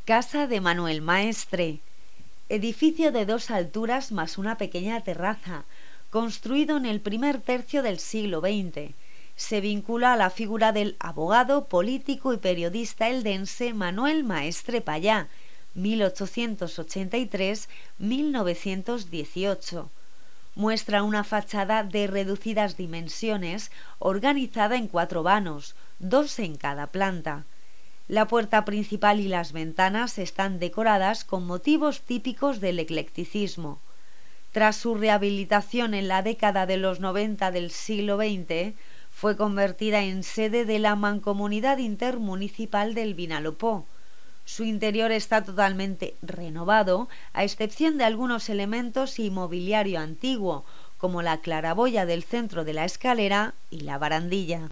Casa de Manuel Maestre. Edificio de 2 alturas más una pequeña terraza, construido en el primer tercio del siglo XX. Se vincula a la figura del abogado, político y periodista eldense Manuel Maestre Pallá, 1883-1918. Muestra una fachada de reducidas dimensiones, organizada en 4 vanos, 2 en cada planta. La puerta principal y las ventanas están decoradas con motivos típicos del eclecticismo. Tras su rehabilitación en la década de los 90 del siglo XX, fue convertida en sede de la Mancomunidad Intermunicipal del Vinalopó. Su interior está totalmente renovado, a excepción de algunos elementos y mobiliario antiguo, como la claraboya del centro de la escalera y la barandilla.